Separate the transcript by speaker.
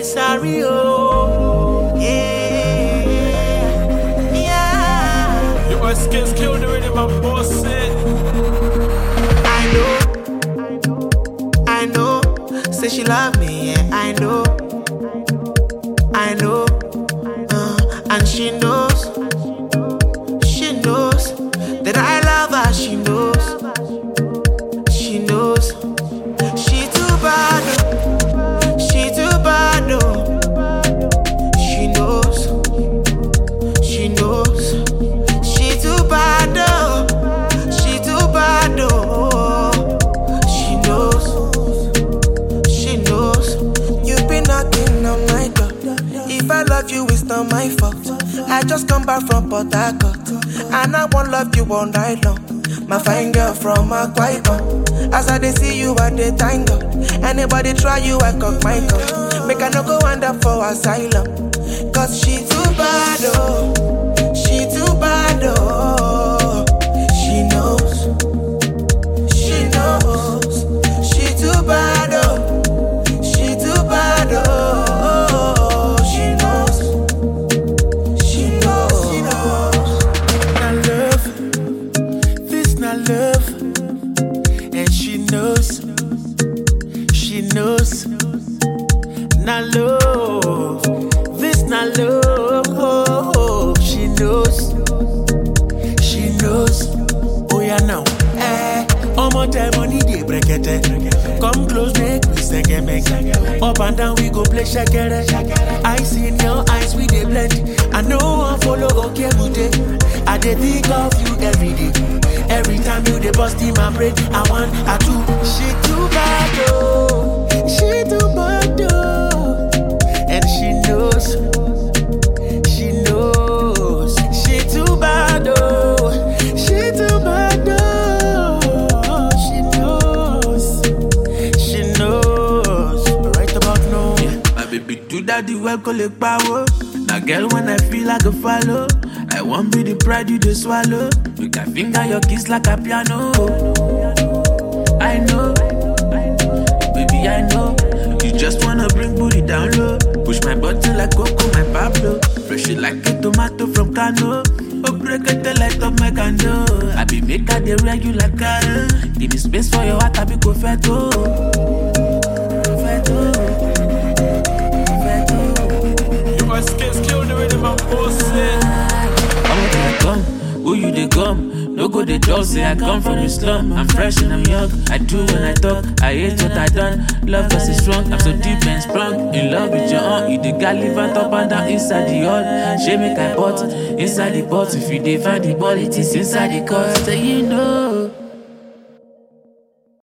Speaker 1: sorry, oh. Yeah, yeah.
Speaker 2: Your skills killed already, my boss said.
Speaker 1: I know. Say she love me, yeah, I know. And she knows that I love her. She knows. She too bad, oh. She too bad, oh. She knows. She too bad, oh. She too bad, oh. She knows. You've been knocking on my door. If I love you, it's not my fault. I just come back from Port Harcourt, and I won't love you all night long. My fine girl from Akwa Ibom. As I dey see you, I dey thank God. Anybody try you, I cock my gun. Make I no go end up for asylum. Cause she too bad, oh. She too bad, oh. She knows. She too bad, oh. She too bad, oh. Love, and she knows, not love, this not love, she knows, oh yeah now, my time money dey brekete, come close make we sege, up and down we go play shakere, I see in your eyes we dey blend, I know I follow okay today, I dey think of you every day. Every time you dey bust in my brain, I want a two. She too bad, oh. She too bad, oh. And she knows. She too bad, oh. She too bad, oh. She knows. Right about now. Yeah. My baby do that the well collect power. Now girl when I feel like a follow, I won't be the pride you just swallow. You can finger your kiss like a piano. I know, baby, I know. You just wanna bring booty down low. Push my button like Coco, my Pablo. Fresh it like a tomato from Kano. Oh, break it the light of my candle. I be make her the regular car. Give me space for your heart, I be go feto.
Speaker 2: Your skills killed already, my boss said.
Speaker 1: Who you dey come? No go dey talk, say I come from the slum. I'm fresh and I'm young, I do when I talk. I hate what I done, love us is strong. I'm so deep and sprung, in love with your own. You dey gallivant up and down inside the yard. She make I pot, inside the pot. If you dey find the ball, it is inside the court. So you know